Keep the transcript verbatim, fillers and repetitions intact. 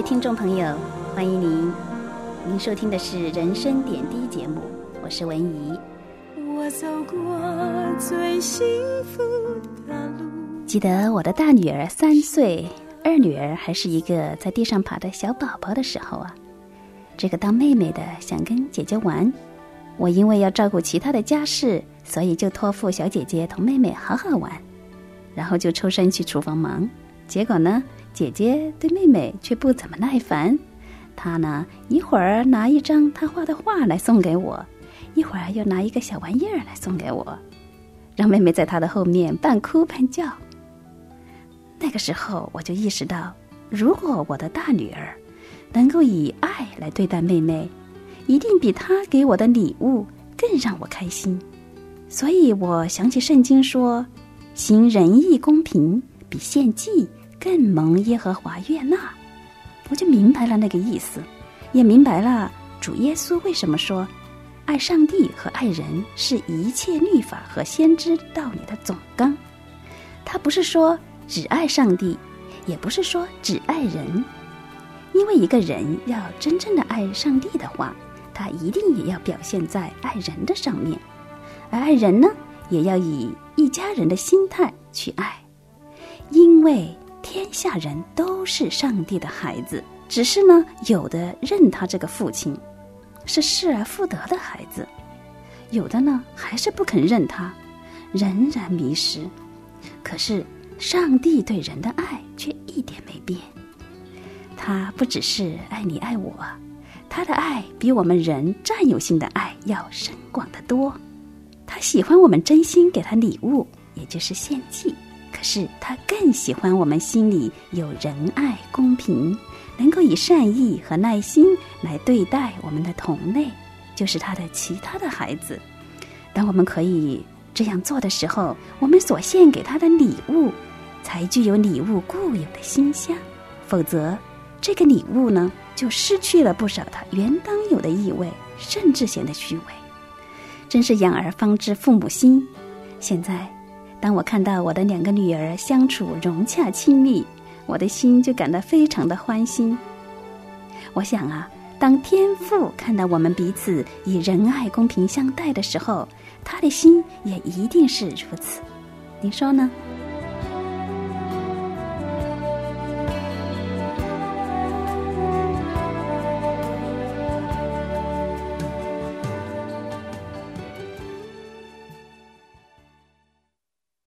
听众朋友，欢迎您，您收听的是人生点滴节目，我是文怡。 我走过最幸福的路。 记得我的大女儿三岁，二女儿还是一个在地上爬的小宝宝的时候啊，这个当妹妹的想跟姐姐玩，我因为要照顾其他的家事，所以就托付小姐姐同妹妹好好玩，然后就抽身去厨房忙。结果呢，姐姐对妹妹却不怎么耐烦，她呢一会儿拿一张她画的画来送给我，一会儿又拿一个小玩意儿来送给我，让妹妹在她的后面半哭半叫。那个时候我就意识到，如果我的大女儿能够以爱来对待妹妹，一定比她给我的礼物更让我开心。所以我想起圣经说，行仁义公平比献祭更蒙耶和华悦纳，我就明白了那个意思，也明白了主耶稣为什么说爱上帝和爱人是一切律法和先知道理的总纲。他不是说只爱上帝，也不是说只爱人，因为一个人要真正的爱上帝的话，他一定也要表现在爱人的上面，而爱人呢，也要以一家人的心态去爱。因为天下人都是上帝的孩子，只是呢，有的认他这个父亲是失而复得的孩子，有的呢还是不肯认他，仍然迷失。可是上帝对人的爱却一点没变，他不只是爱你爱我，他的爱比我们人占有性的爱要深广得多。他喜欢我们真心给他礼物，也就是献祭，可是他更喜欢我们心里有仁爱公平，能够以善意和耐心来对待我们的同类，就是他的其他的孩子。当我们可以这样做的时候，我们所献给他的礼物才具有礼物固有的馨香，否则这个礼物呢，就失去了不少它原当有的意味，甚至显得虚伪。真是养儿方知父母心。现在当我看到我的两个女儿相处融洽亲密，我的心就感到非常的欢心。我想啊，当天父看到我们彼此以仁爱公平相待的时候，他的心也一定是如此。你说呢？